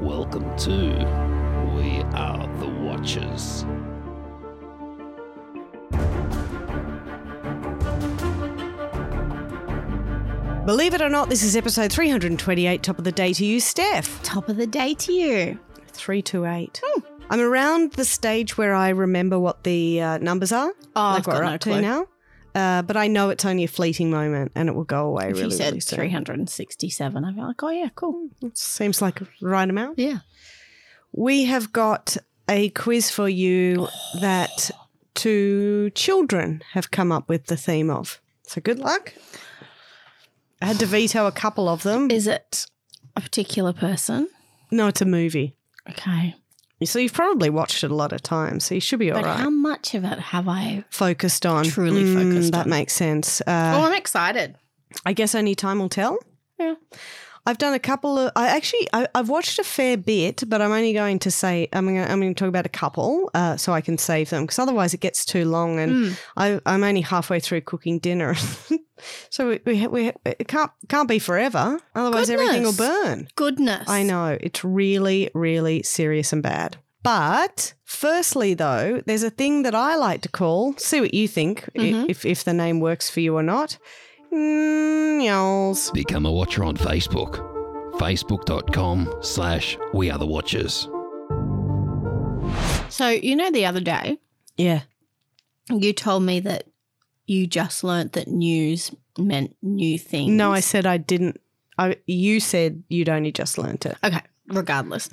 Welcome to We Are the Watchers. Believe it or not, this is episode 328. Top of the day to you, Steph. Top of the day to you. 328. I'm around the stage where I remember what the numbers are. I've what got we're no up to clue. now. But I know it's only a fleeting moment and it will go away If really, you said really soon. 367, I'd be like, oh, yeah, cool. Seems like the right amount. Yeah. We have got a quiz for you that two children have come up with the theme of. So good luck. I had to veto a couple of them. Is it a particular person? No, it's a movie. Okay. So you've probably watched it a lot of times, so you should be all But right. how much of it have I Focused on. truly focused That on? makes sense. I'm excited. I guess only time will tell. Yeah. I've done a couple of. I've watched a fair bit, but I'm only going to say I'm going to talk about a couple, so I can save them because otherwise it gets too long, and I'm only halfway through cooking dinner, so it can't be forever. Otherwise, everything will burn. Goodness. I know it's really, really serious and bad. But firstly, though, there's a thing that I like to call. See what you think, if the name works for you or not. Yols. Become a watcher on Facebook. Facebook.com/We Are the Watchers. So, you know, the other day, Yeah. you told me that you just learnt that news meant new things. No, I said I didn't. You said you'd only just learnt it. Okay, regardless.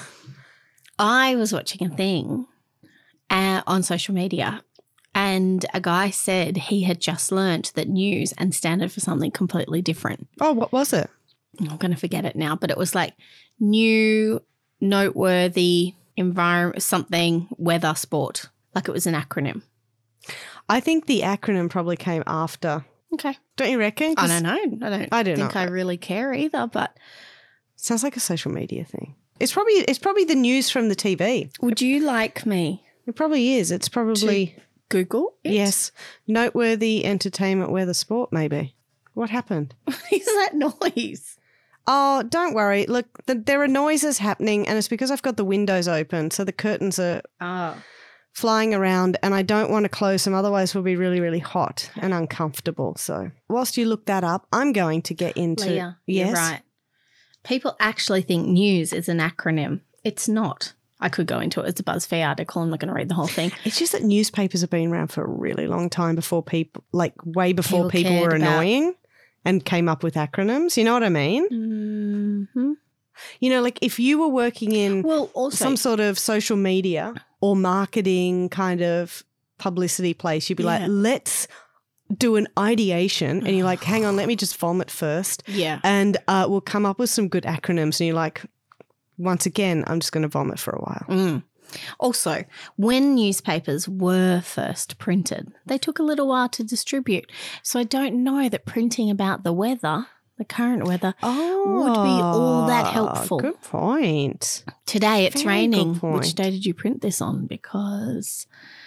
I was watching a thing on social media and a guy said he had just learnt that news and standard for something completely different. Oh, what was it? I'm going to forget it now, but it was like new, noteworthy, environment, something, weather, sport. Like it was an acronym. I think the acronym probably came after. Okay. Don't you reckon? I don't know. I don't think know. I really care either, but Sounds like a social media thing. It's probably the news from the TV. would you like me It probably is. It's probably to Google it? yes. Noteworthy entertainment, weather, sport. Maybe. What happened? What is that noise? Oh, don't worry. Look, there are noises happening, and it's because I've got the windows open, so the curtains are Oh. flying around, and I don't want to close them. Otherwise, we'll be really, really hot and uncomfortable. So, whilst you look that up, I'm going to get into. Leah, yes, you're right. People actually think news is an acronym. It's not. I could go into it. It's a BuzzFeed article. I'm not going to read the whole thing. It's just that newspapers have been around for a really long time before people, like way before people People were cared about- annoying and came up with acronyms. You know what I mean? Mm-hmm. You know, like if you were working in Well, also, some sort of social media or marketing kind of publicity place, you'd be like, Yeah. let's do an ideation. And you're like, hang on, let me just vomit first. yeah. And we'll come up with some good acronyms. And you're like, once again, I'm just going to vomit for a while. Also, when newspapers were first printed, they took a little while to distribute. So I don't know that printing about the weather, the current weather, would be all that helpful. Good point. Today it's Very good raining. point. Which day did you print this on? Because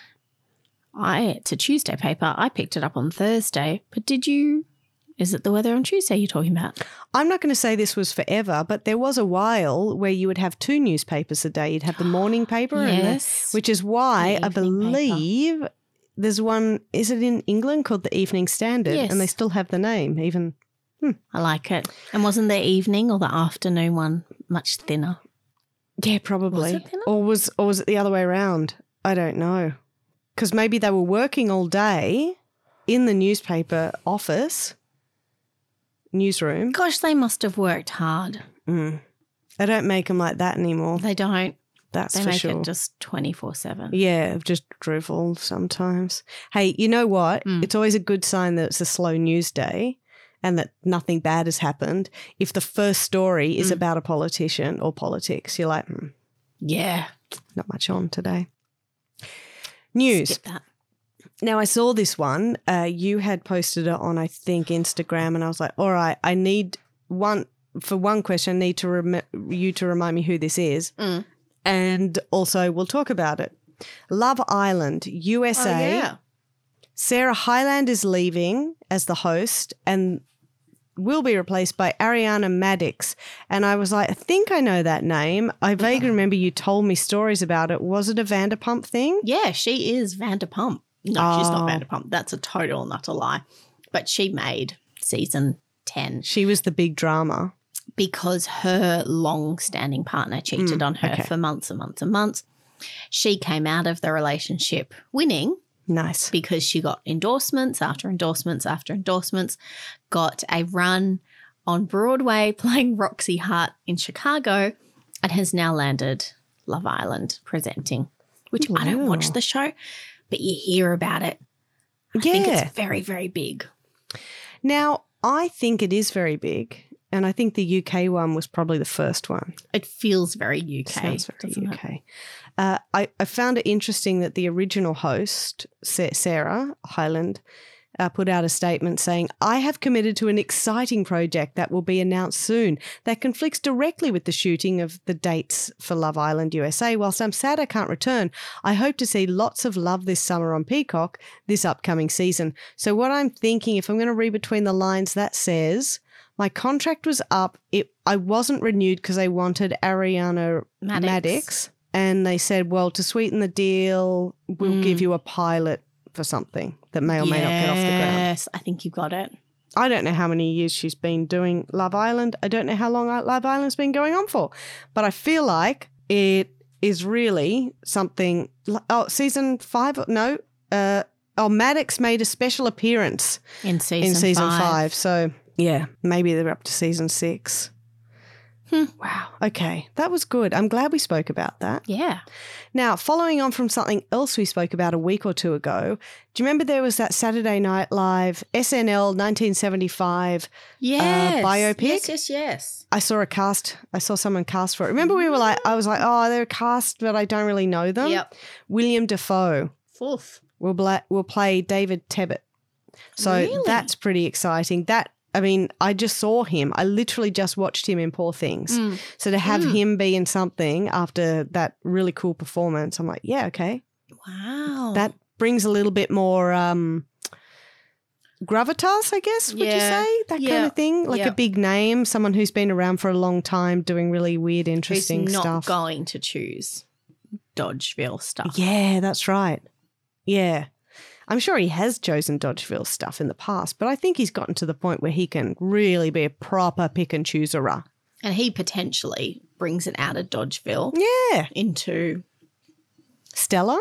it's a Tuesday paper. I picked it up on Thursday. But is it the weather on Tuesday you're talking about? I'm not going to say this was forever, but there was a while where you would have two newspapers a day. You'd have the morning paper, Yes. which is why The I evening paper. believe there's one, is it in England, called the Evening Standard? Yes. And they still have the name, even. I like it. And wasn't the evening or the afternoon one much thinner? Yeah, probably. Was it thinner? Or was it the other way around? I don't know. Because maybe they were working all day in the newspaper office, newsroom. Gosh, they must have worked hard. They don't make them like that anymore. They don't. That's They for make sure. it just 24/7. Yeah, just drivel sometimes. Hey, you know what? It's always a good sign that it's a slow news day and that nothing bad has happened. If the first story is about a politician or politics, you're like, Yeah. not much on today. News. Skip that. Now, I saw this one. You had posted it on, I think, Instagram, and I was like, all right, I need one question. I need to you to remind me who this is. And also, we'll talk about it. Love Island, USA. Oh, yeah. Sarah Hyland is leaving as the host, and will be replaced by Ariana Madix. And I was like, I think I know that name. I vaguely remember you told me stories about it. Was it a Vanderpump thing? Yeah, she is Vanderpump. No, she's not Vanderpump. That's a total and utter lie. But she made season 10. She was the big drama. Because her long-standing partner cheated on her for months and months and months. She came out of the relationship winning. Nice. Because she got endorsements after endorsements after endorsements, got a run on Broadway playing Roxy Hart in Chicago, and has now landed Love Island presenting, which I don't watch the show, but you hear about it. I think it's very, very big. Now, I think it is very big. And I think the UK one was probably the first one. It feels very UK. Sounds very UK. I found it interesting that the original host, Sarah Hyland, put out a statement saying, I have committed to an exciting project that will be announced soon that conflicts directly with the shooting of the dates for Love Island USA. Whilst I'm sad I can't return, I hope to see lots of love this summer on Peacock this upcoming season. So what I'm thinking, if I'm going to read between the lines, that says... My contract was up. I wasn't renewed because they wanted Ariana Madix. And they said, well, to sweeten the deal, we'll give you a pilot for something that may or may not get off the ground. Yes, I think you got it. I don't know how many years she's been doing Love Island. I don't know how long Love Island's been going on for. But I feel like it is really something. Oh, season 5? No. Madix made a special appearance in season 5. So... yeah, maybe they're up to season 6. Wow. Okay, that was good. I'm glad we spoke about that. Yeah. Now, following on from something else we spoke about a week or two ago, do you remember there was that Saturday Night Live SNL 1975 biopic? Yes. I saw someone cast for it. Remember we were like, I was like, oh, they're cast, but I don't really know them. Yep. William Dafoe will play David Tebbutt. So that's pretty exciting. I just saw him. I literally just watched him in Poor Things. So to have him be in something after that really cool performance, I'm like, yeah, okay. Wow. That brings a little bit more gravitas, I guess, would you say? That kind of thing? Like a big name, someone who's been around for a long time doing really weird, interesting stuff. Who's not going to choose Dodgeville stuff. Yeah, that's right. Yeah. I'm sure he has chosen Dodgeville stuff in the past, but I think he's gotten to the point where he can really be a proper pick and chooser. And he potentially brings it out of Dodgeville. Yeah. Into Stellaland.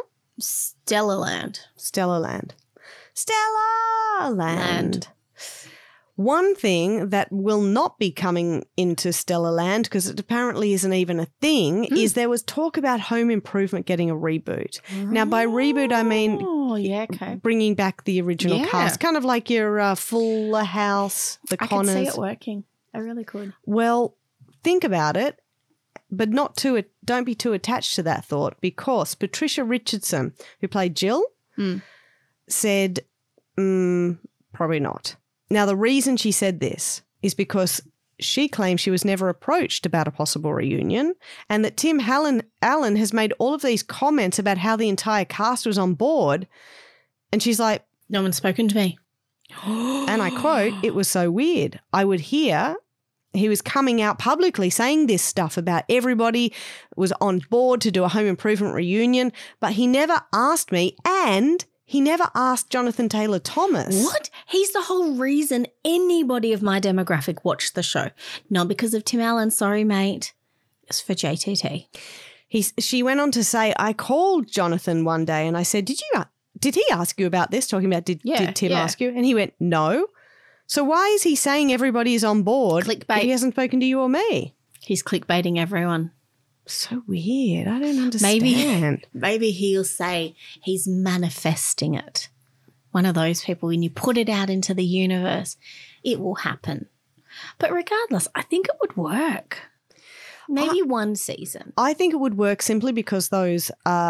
One thing that will not be coming into Stellaland, because it apparently isn't even a thing, is there was talk about Home Improvement getting a reboot. Now, by reboot, I mean bringing back the original cast, kind of like your Fuller House, the Connors. I could see it working. I really could. Well, think about it, but don't be too attached to that thought, because Patricia Richardson, who played Jill, said, probably not. Now, the reason she said this is because she claims she was never approached about a possible reunion, and that Tim Allen has made all of these comments about how the entire cast was on board, and she's like, no one's spoken to me. And I quote, it was so weird. I would hear he was coming out publicly saying this stuff about everybody was on board to do a Home Improvement reunion, but he never asked me, and he never asked Jonathan Taylor Thomas. What? He's the whole reason anybody of my demographic watched the show. Not because of Tim Allen. Sorry, mate. It's for JTT. She went on to say, I called Jonathan one day and I said, did he ask you about this? Talking about did Tim ask you? And he went, no. So why is he saying everybody is on board if he hasn't spoken to you or me? He's clickbaiting everyone. So weird. I don't understand. Maybe he'll say he's manifesting it. One of those people, when you put it out into the universe, it will happen. But regardless, I think it would work. Maybe one season. I think it would work simply because it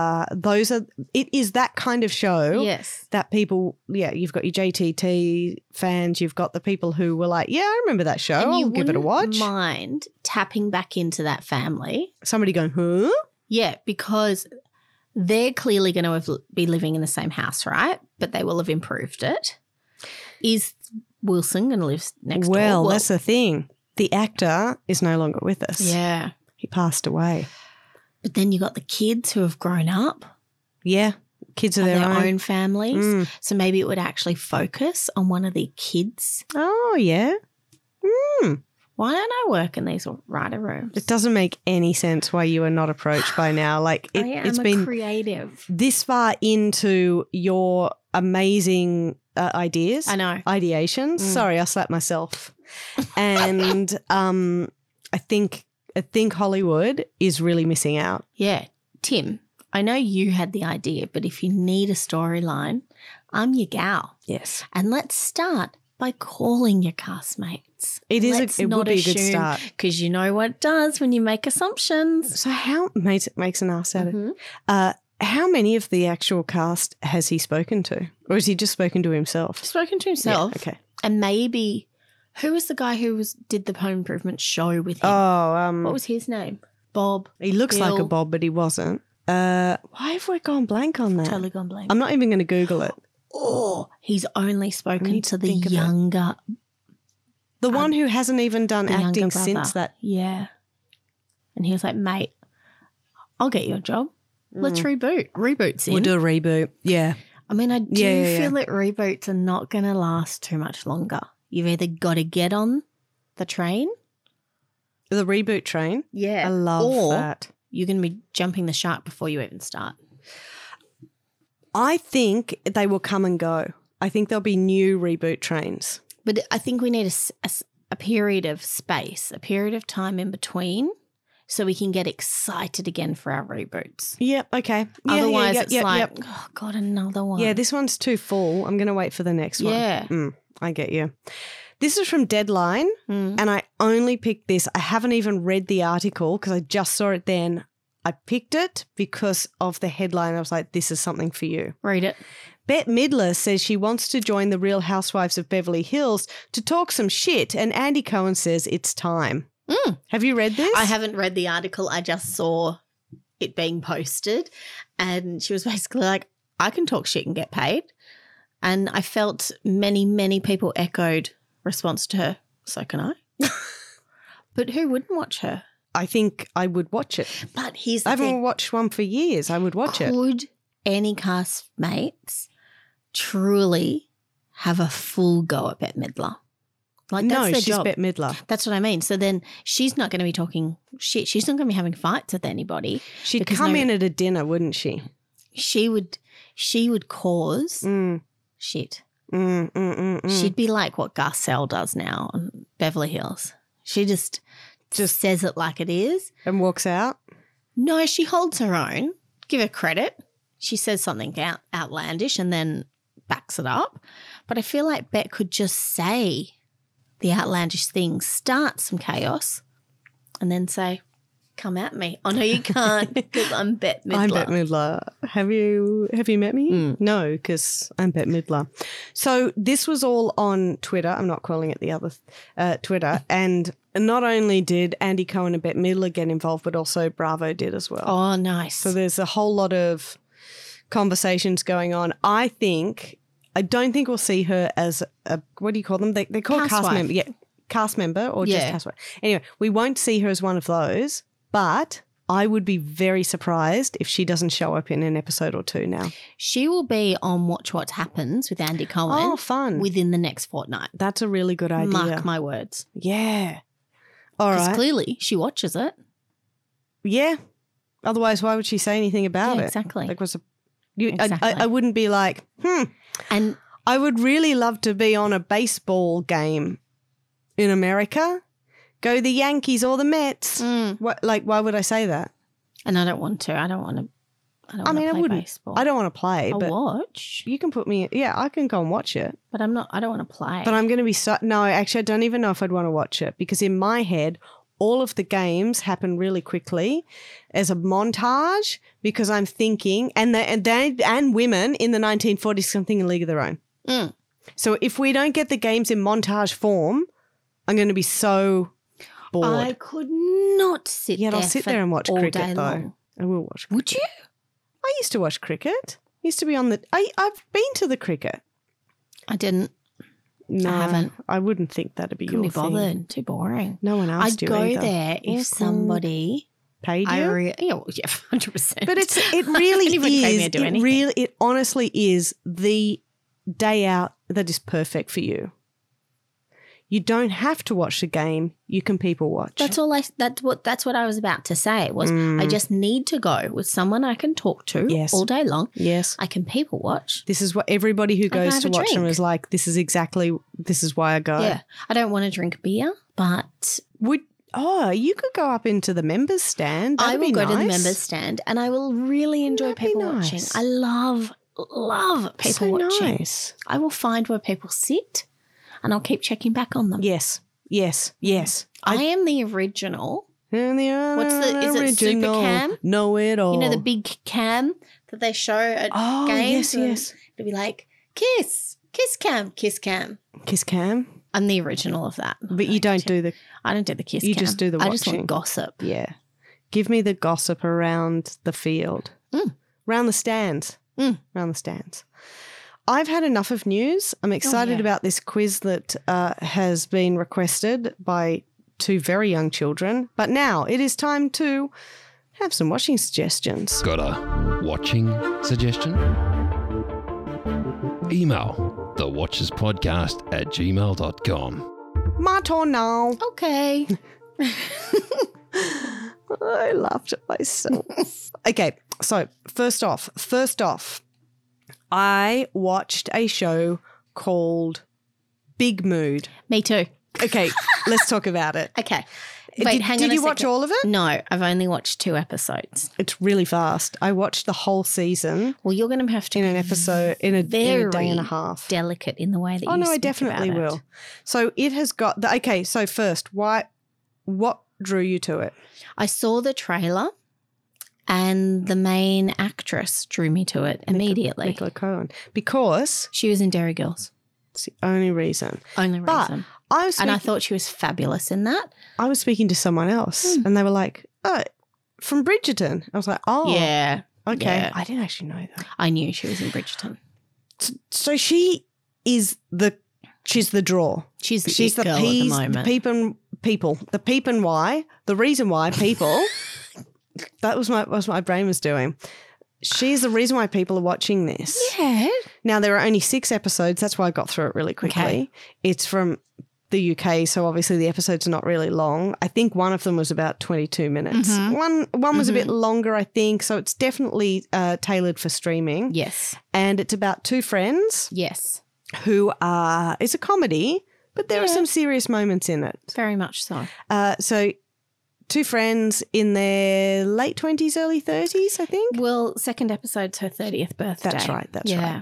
is that kind of show. Yes. That people, you've got your JTT fans, you've got the people who were like, yeah, I remember that show. I'll give it a watch. Mind tapping back into that family. Somebody going, huh? Yeah, because they're clearly going to be living in the same house, right? But they will have improved it. Is Wilson going to live next door? Well, that's the thing. The actor is no longer with us. Yeah. He passed away. But then you got the kids who have grown up, Yeah. Kids of have their own. families. So maybe it would actually focus on one of the kids. Oh, yeah. Why don't I work in these writer rooms? It doesn't make any sense why you are not approached by now. Like it's been creative. this far into your amazing ideas. I know. Ideations. Sorry, I slapped myself. And I think Hollywood is really missing out. Yeah. Tim, I know you had the idea, but if you need a storyline, I'm your gal. Yes. And let's start by calling your castmates. It would be a good start. Because you know what it does when you make assumptions. So how makes an ass out of how many of the actual cast has he spoken to? Or has he just spoken to himself? Spoken to himself. Yeah, okay. And maybe, who was the guy who did the Home Improvement show with him? Oh, What was his name? Bob. he looks like a Bill. Bob, but he wasn't. Why have we gone blank on that? Totally gone blank. I'm not even going to Google it. Oh, he's only spoken need to to the think of it. younger, The one who hasn't even done the acting younger brother. since that. Yeah. And he was like, mate, I'll get you a job. Let's reboot. Reboot's in. We'll do a reboot. Yeah. I mean, I do Yeah. feel that reboots are not going to last too much longer. You've either got to get on the train. The reboot train. Yeah. I love or that. you're going to be jumping the shark before you even start. I think they will come and go. I think there'll be new reboot trains. But I think we need a period of space, a period of time in between so we can get excited again for our reboots. Yep. Okay. Yeah, Otherwise, yeah, it's yep, like, yep. oh, God, another one. Yeah, this one's too full. I'm going to wait for the next one. Yeah. I get you. This is from Deadline, and I only picked this. I haven't even read the article because I just saw it then. I picked it because of the headline. I was like, this is something for you. Read it. Bette Midler says she wants to join the Real Housewives of Beverly Hills to talk some shit, and Andy Cohen says it's time. Have you read this? I haven't read the article. I just saw it being posted, and she was basically like, I can talk shit and get paid. And I felt many people echoed response to her, so can I? But who wouldn't watch her? I think I would watch it. But here's the I haven't thing. watched one for years. I would watch it. Could any castmates truly have a full go at Bette Midler? Like, that's No, their she's job. Bette Midler. That's what I mean. So then she's not going to be talking shit. She's not going to be having fights with anybody. She'd because come in at a dinner, wouldn't she? She would cause shit. She'd be like what Garcelle does now on Beverly Hills. She just says it like it is. And walks out. No, she holds her own. Give her credit. She says something outlandish and then backs it up. But I feel like Bet could just say the outlandish things, start some chaos, and then say, come at me. Oh, no, you can't because I'm Bette Midler. I'm Bette Midler. Have you met me? No, because I'm Bette Midler. So this was all on Twitter. I'm not calling it the other Twitter. And not only did Andy Cohen and Bette Midler get involved, but also Bravo did as well. Oh, nice. So there's a whole lot of conversations going on. I don't think we'll see her as a, what do you call them? They're called cast Housewife. member. Yeah, cast member or just Yeah. housewife. Anyway, we won't see her as one of those, but I would be very surprised if she doesn't show up in an episode or two now. She will be on Watch What Happens with Andy Cohen. Oh, fun. Within the next fortnight. That's a really good idea. Mark my words. Yeah. All Because right. clearly she watches it. Yeah. Otherwise, why would she say anything about Yeah, it? exactly. Like, Exactly. I wouldn't be like, And I would really love to be on a baseball game in America. Go the Yankees or the Mets. Why would I say that? and I don't want to. I don't want to I mean, I play wouldn't. baseball. I don't want to play, I'll but watch, you can put me. Yeah, I can go and watch it. but I don't want to play. But I'm going to be no. Actually, I don't even know if I'd want to watch it because in my head, all of the games happen really quickly as a montage because I'm thinking, and women in the 1940s, I'm thinking League of Their Own. So if we don't get the games in montage form, I'm going to be so bored. I could not sit Yet there I'll sit for there and watch all cricket day though. long. I will watch. Would you? I used to watch cricket. Used to be on the. I've been to the cricket. I didn't. No, I haven't. I wouldn't think that'd be Couldn't your be bothered. thing. Too boring. No one asked I'd you go either. there if somebody paid you. yeah, 100%. But it really Anybody pay me is. to do anything. It honestly is the day out that is perfect for you. You don't have to watch the game. You can people watch. That's what I was about to say was I just need to go with someone I can talk to Yes. all day long. Yes. I can people watch. This is what everybody who can goes have to a watch them drink. is like, this is why I go. Yeah. I don't want to drink beer, but You could go up into the members stand. I That'd will be go to the nice. members stand and I will really enjoy That'd be people watching. nice. I love people So watching. nice. I will find where people sit and I'll keep checking back on them. Yes. I am the original. And the What's is it Super original Cam? Know it all. You know the big cam that they show at Oh, games? yes. It'll be like, kiss cam. Kiss Cam. I'm the original of that. But you don't do the, I don't do the kiss you cam. just do the I just watching. want gossip. yeah. Give me the gossip around the field. Around the stands. Around the stands. I've had enough of news. I'm excited about this quiz that has been requested by 2 very young children. But now it is time to have some watching suggestions. Got a watching suggestion? Email thewatcherspodcast@gmail.com. My turn now. Okay. I laughed at myself. Okay, so first off, I watched a show called Big Mood. Me too. Okay, let's talk about it. Okay. Wait, hang on Did a you watch second. all of it? No, I've only watched 2 episodes. It's really fast. I watched the whole season Well, you're going to have to in an episode in a day and a half. delicate in the way that Oh you no, I speak definitely about it. will. So it has got the okay. So first, what drew you to it? I saw the trailer and the main actress drew me to it immediately. Nicola Cohen, because She was in Dairy Girls. it's the only reason. Only But reason. I was And I thought she was fabulous in that. I was speaking to someone else, and they were like, "Oh, from Bridgerton." I was like, "Oh, Yeah. okay." Yeah. I didn't actually know that. I knew she was in Bridgerton. So she's the draw. She's the She's it the girl peas, at the moment. the peep and why, the reason why people. That was what my brain was doing. She's the reason why people are watching this. Yeah. Now, there are only 6 episodes. That's why I got through it really quickly. Okay. It's from the UK, so obviously the episodes are not really long. I think one of them was about 22 minutes. One was a bit longer, I think, so it's definitely tailored for streaming. Yes. And it's about 2 friends Yes. who are – it's a comedy, but there are some serious moments in it. Very much so. So 2 friends in their late 20s, early 30s, I think. Well, second episode's her 30th birthday. That's right. That's Yeah.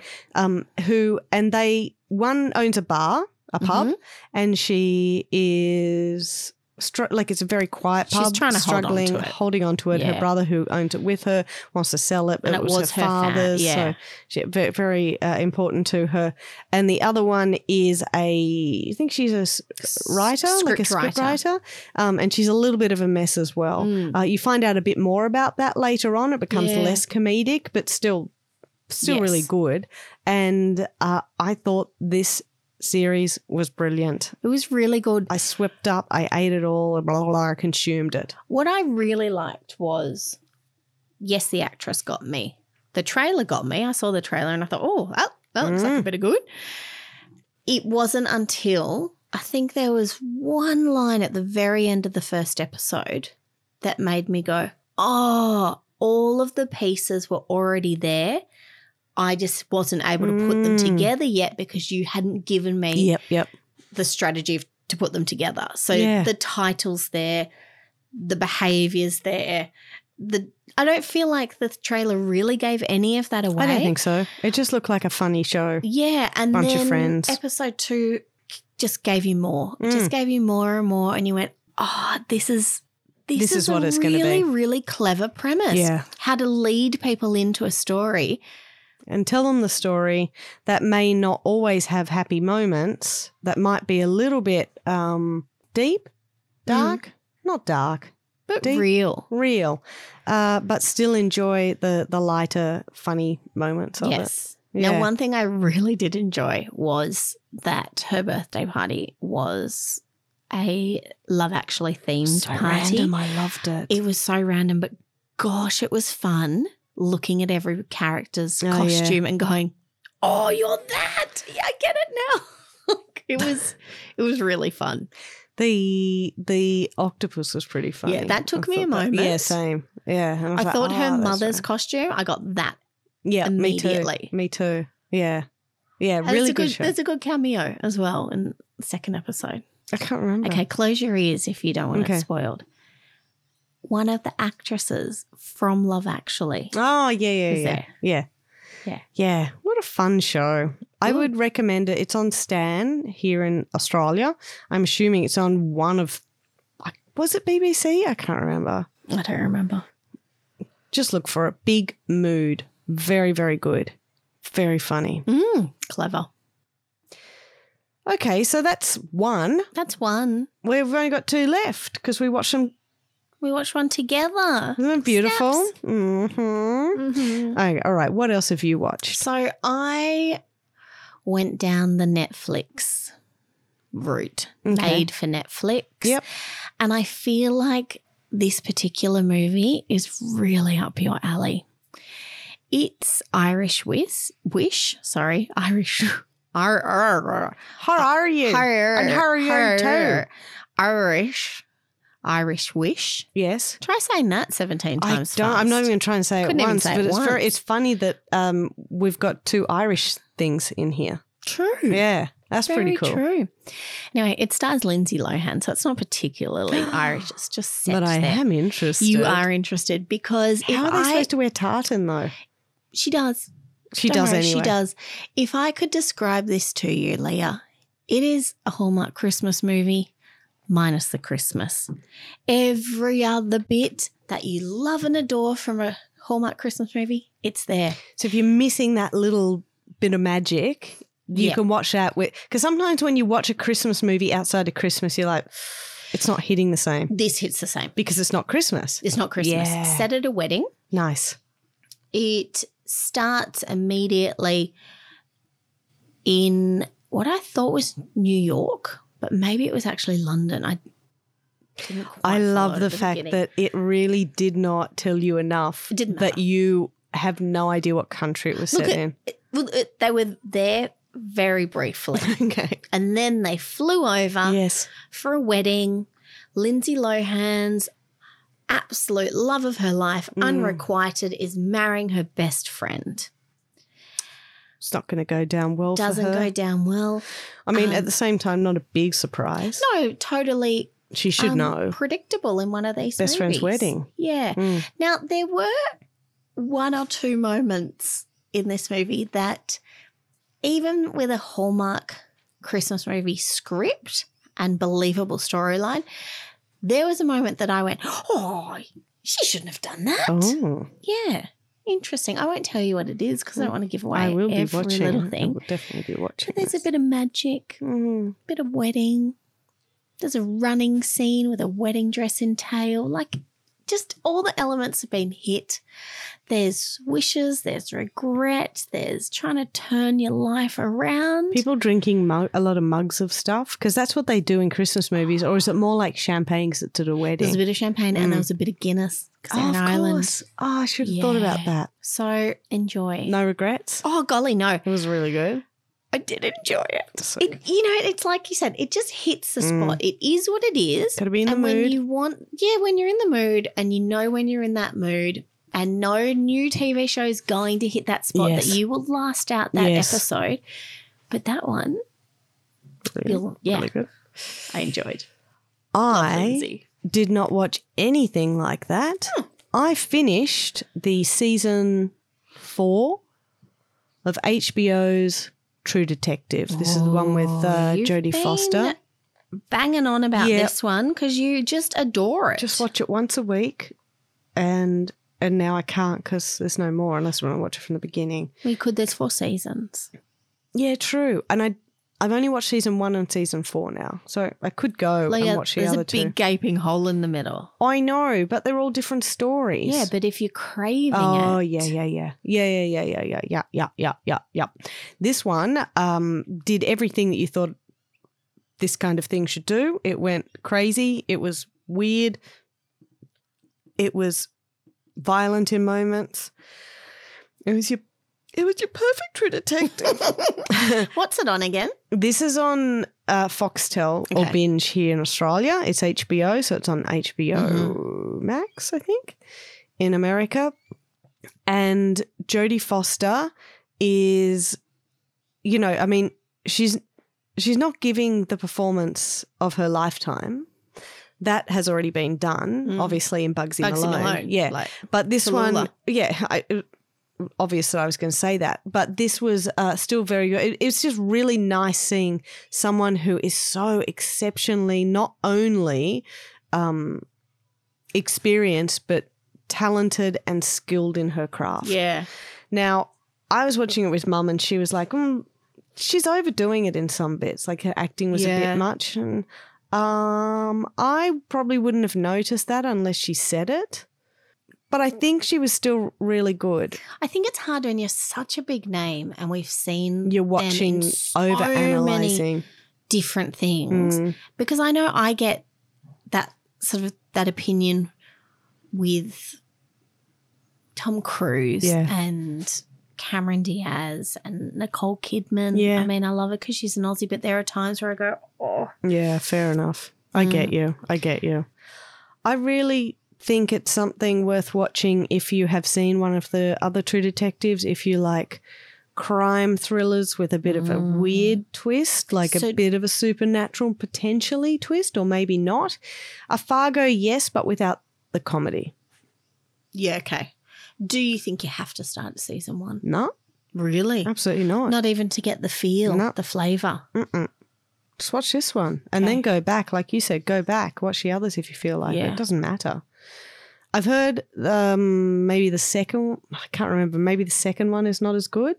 right. One owns a bar, a pub, Mm-hmm. and she is it's a very quiet pub. She's trying to hold on struggling, to it. holding on to it. Yeah. Her brother, who owns it with her, wants to sell it, but And it was her fa- father's, yeah. so she, very, very important to her. And the other one is I think she's a writer, like a Script script writer, and she's a little bit of a mess as well. You find out a bit more about that later on. It becomes Yeah. less comedic, but still really Yes. good. And I thought this series was brilliant. It was really good. I swept up, I ate it all, blah, blah, blah, I consumed it. What I really liked was, yes, the actress got me. The trailer got me. I saw the trailer and I thought, oh, that looks like a bit of good. It wasn't until I think there was one line at the very end of the first episode that made me go, oh, all of the pieces were already there. I just wasn't able to put them together yet because you hadn't given me Yep. the strategy to put them together. So Yeah. the title's there, the behaviour's there. I don't feel like the trailer really gave any of that away. I don't think so. It just looked like a funny show. Yeah, and Bunch of then friends. episode 2 just gave you more. It just gave you more and more, and you went, oh, this is what it's gonna be. really, really clever premise. Yeah. How to lead people into a story. And tell them the story that may not always have happy moments, that might be a little bit deep, dark, not dark, But deep, real. but still enjoy the lighter, funny moments of it. Yes. Yeah. Now, one thing I really did enjoy was that her birthday party was a Love Actually themed so party. random. I loved it. It was so random, but gosh, it was fun looking at every character's costume and going, "Oh, you're that! Yeah, I get it now." It was really fun. The octopus was pretty funny. Yeah, that took I me a thought that- moment. Yeah, same. Yeah, and was I like, thought her that's mother's right. costume, I got that. Yeah, immediately. Me too. Yeah, yeah, And really it's good show. There's a good cameo as well in the second episode. I can't remember. Okay, close your ears if you don't want Okay. it spoiled. One of the actresses from Love Actually. Oh, yeah, Is there. yeah. Yeah. Yeah. What a fun show. I would recommend it. It's on Stan here in Australia. I'm assuming it's on one of, was it BBC? I can't remember. I don't remember. Just look for it. Big Mood. Very, very good. Very funny. Clever. Okay, so that's one. That's one. We've only got two left because we watched them. We watched one together. Isn't it beautiful? Snaps. Mm-hmm. Okay, all right. What else have you watched? So I went down the Netflix route, made for Netflix. Yep. And I feel like this particular movie is really up your alley. It's Irish Wish. Sorry, Irish. How are you? And how are you too? Irish Wish. Yes. Try saying that 17 times I'm not fast. even trying to say Couldn't it even once, say but it it's once. it's funny that we've got two Irish things in here. True. Yeah, that's pretty Very cool. true. Anyway, it stars Lindsay Lohan, so it's not particularly Irish. It's just set But I there. am interested. You are interested because How are they supposed to wear tartan though? She does. She Don't does worry, anyway. She does. If I could describe this to you, Leah, it is a Hallmark Christmas movie minus the Christmas. Every other bit that you love and adore from a Hallmark Christmas movie, it's there. So if you're missing that little bit of magic, you Yeah. can watch that with. Because sometimes when you watch a Christmas movie outside of Christmas, you're like, it's not hitting the same This hits the same. because it's not Christmas. It's not Christmas. Yeah. It's set at a wedding. Nice. It starts immediately in what I thought was New York, but maybe it was actually London. I didn't quite I follow love it the at fact beginning. that it really did not tell you enough It didn't that matter. you have no idea what country it was Look set at- in. Well, they were there very briefly, Okay. and then they flew over Yes. for a wedding. Lindsay Lohan's absolute love of her life, unrequited, is marrying her best friend. It's not going to go down well Doesn't for her. go down well. I mean, at the same time, not a big surprise. No, totally She should know. predictable in one of these Best friend's movies. wedding. Yeah. Mm. Now, there were one or two moments in this movie that even with a Hallmark Christmas movie script and believable storyline, there was a moment that I went, oh, she shouldn't have done that. Oh, Yeah. Interesting. I won't tell you what it is because I don't want to give away I will be every watching. little I thing. will definitely be watching. But there's a this. bit of magic, Mm. bit of wedding. There's a running scene with a wedding dress in tail. Like, just all the elements have been hit. There's wishes, there's regret, there's trying to turn your life around. People drinking a lot of mugs of stuff because that's what they do in Christmas movies, or is it more like champagne because it's at a wedding? There's a bit of champagne and there was a bit of Guinness because they're Oh, in of Ireland. course. Oh, I should have thought about Yeah. that. So enjoy. No regrets. Oh, golly, no. It was really good. I did enjoy it. So It, you know, it's like you said, it just hits the spot. It is what it is. Gotta be in the and when mood. you want, when you're in the mood and you know when you're in that mood and no new TV show is going to hit that spot Yes. that you will last out that Yes. episode. But that one, really good. I enjoyed. I Lindsay. did not watch anything like that. I finished the season 4 of HBO's True Detective. This is the one with You've Jodie been Foster. Banging on about Yeah. this one because you just adore it. Just watch it once a week, and now I can't because there's no more unless I want to watch it from the beginning. We could. There's 4 seasons. Yeah, true. And I've only watched season 1 and season 4 now, so I could go and watch the there's other a two. big gaping hole in the middle. I know, but they're all different stories. Yeah, but if you're craving Oh, it. Yeah. This one did everything that you thought this kind of thing should do. It went crazy. It was weird. It was violent in moments. It was your perfect True Detective. What's it on again? This is on Foxtel or Okay. Binge here in Australia. It's HBO, so it's on HBO Max, I think, in America. And Jodie Foster is, I mean, she's not giving the performance of her lifetime. That has already been done, obviously, in Bugsy Malone. Yeah, like but this Tallulah. one, obvious that I was going to say that, but this was still very good. It's just really nice seeing someone who is so exceptionally not only experienced but talented and skilled in her craft. Yeah. Now, I was watching it with Mum and she was like, she's overdoing it in some bits. Like her acting was a bit much. And I probably wouldn't have noticed that unless she said it. But I think she was still really good. I think it's hard when you're such a big name and we've seen You're them watching, in so over-analysing. many different things. Because I know I get that sort of that opinion with Tom Cruise and Cameron Diaz and Nicole Kidman. Yeah. I mean, I love her because she's an Aussie, but there are times where I go, oh. Yeah, fair enough. I get you. I really think it's something worth watching if you have seen one of the other True Detectives, if you like crime thrillers with a bit of a weird twist, like a bit of a supernatural potentially twist, or maybe not. A Fargo, yes, but without the comedy. Yeah, okay. Do you think you have to start at season 1? No, Really? absolutely not. Not even to get the feel, No. the flavour. Just watch this one and then go back. Like you said, go back, watch the others if you feel like it. Yeah. It doesn't matter. I've heard maybe the second, I can't remember, maybe the second one is not as good.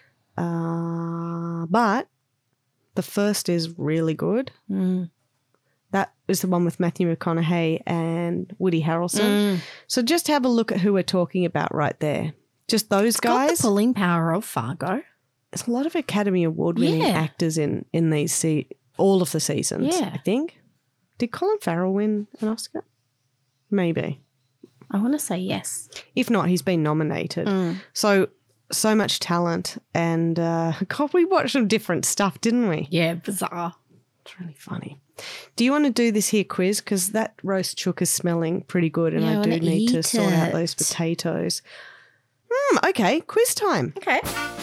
But the first is really good. That is the one with Matthew McConaughey and Woody Harrelson. So just have a look at who we're talking about right there. Just those Got guys. the pulling power of Fargo. There's a lot of Academy Award winning Yeah. actors in these all of the seasons, Yeah. I think. Did Colin Farrell win an Oscar? Maybe. I want to say yes. If not, he's been nominated. So much talent. And, God, we watched some different stuff, didn't we? Yeah, bizarre. It's really funny. Do you want to do this here quiz? Because that roast chook is smelling pretty good and Yeah, I I do wanna need to eat sort out it. those potatoes. Okay, quiz time. Okay.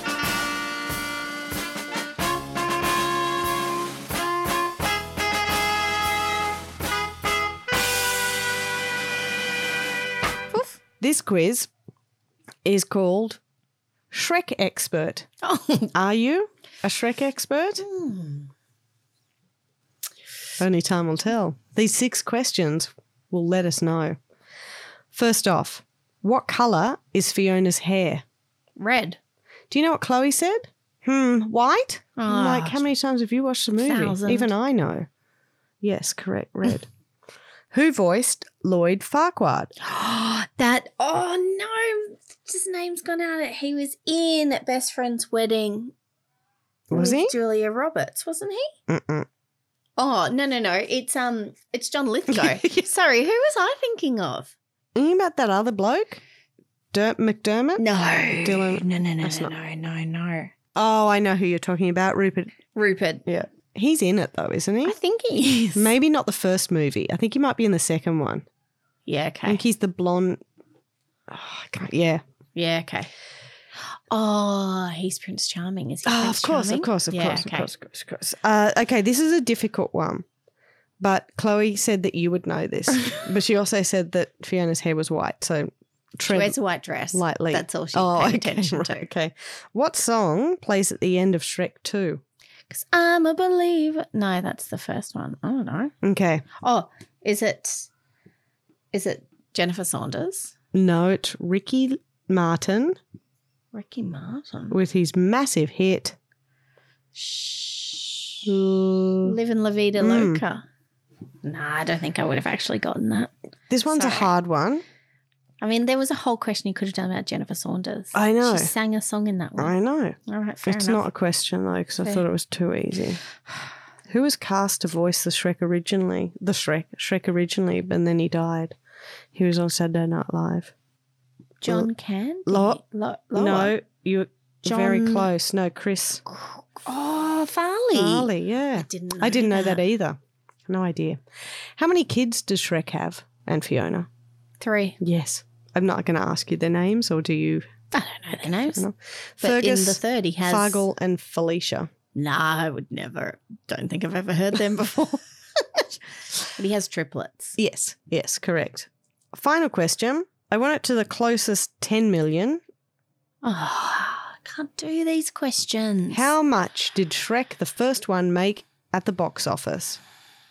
This quiz is called Shrek Expert. Oh, Are you a Shrek expert? Only time will tell. These 6 questions will let us know. First off, what colour is Fiona's hair? red. Do you know what Chloe said? White? I'm like, Ah, how many times have you watched the movie? 1,000. Even I know. Yes, correct, red. Who voiced Lloyd Farquaad? Oh no, his name's gone out. He was in Best Friend's Wedding. Was with he? Julia Roberts, wasn't he? Mm-mm. Oh, no. It's John Lithgow. Sorry, who was I thinking of? Are you about that other bloke? McDermott? No. Dylan. No. That's not- No. Oh, I know who you're talking about. Rupert. Rupert. Yeah. He's in it though, isn't he? I think he is. Maybe not the first movie. I think he might be in the second one. Yeah, I okay. think he's the blonde. Oh, I can't, yeah. Yeah, okay. Oh, he's Prince Charming, is he? Oh, Prince of course. Yeah, Of course. Okay, this is a difficult one. But Chloe said that you would know this. But she also said that Fiona's hair was white. So She tread wears a white dress. lightly. That's all she's Oh, paying okay, attention right, to. okay. What song plays at the end of Shrek 2? 'Cause I'm a believer. No, that's the first one. I don't know. Okay. Oh, is it Jennifer Saunders? No, it's Ricky Martin Ricky Martin. with his massive hit. Living La Vida Loca. Nah, I don't think I would have actually gotten that. This one's a hard one. I mean, there was a whole question you could have done about Jennifer Saunders. I know. She sang a song in that one. I know. All right, fair It's enough. not a question, though, because I thought it was too easy. Who was cast to voice the Shrek originally? Shrek originally, and then he died. He was on Saturday Night Live. John Candy? No, you're very John- close. No, Chris Oh, Farley. Farley, yeah. I didn't know that either. No idea. How many kids does Shrek have and Fiona? 3. Yes. I'm not going to ask you their names, or do you? I don't know their names. No. But in Fergus, the third, he has... Fargle and Felicia. Nah, I would never. Don't think I've ever heard them before. But he has triplets. Yes, correct. Final question. I want it to the closest 10 million. Oh, I can't do these questions. How much did Shrek, the first one, make at the box office?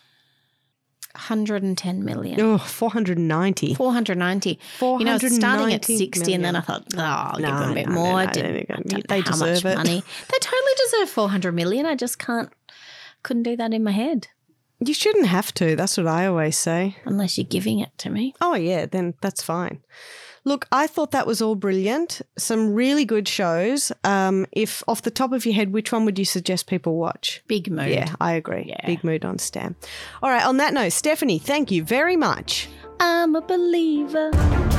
110 million. Oh, 490. 490. You know, I was starting at 60 and then I thought, I'll give them a bit more. I don't know They how much deserve it. money. They totally deserve 400 million. I just couldn't do that in my head You shouldn't have to. That's what I always say. unless you're giving it to me. Oh, yeah, then that's fine. Look, I thought that was all brilliant. Some really good shows. If off the top of your head, which one would you suggest people watch? Big mood. Yeah, I agree. Yeah. Big mood on Stan. All right, on that note, Stephanie, thank you very much. I'm a believer.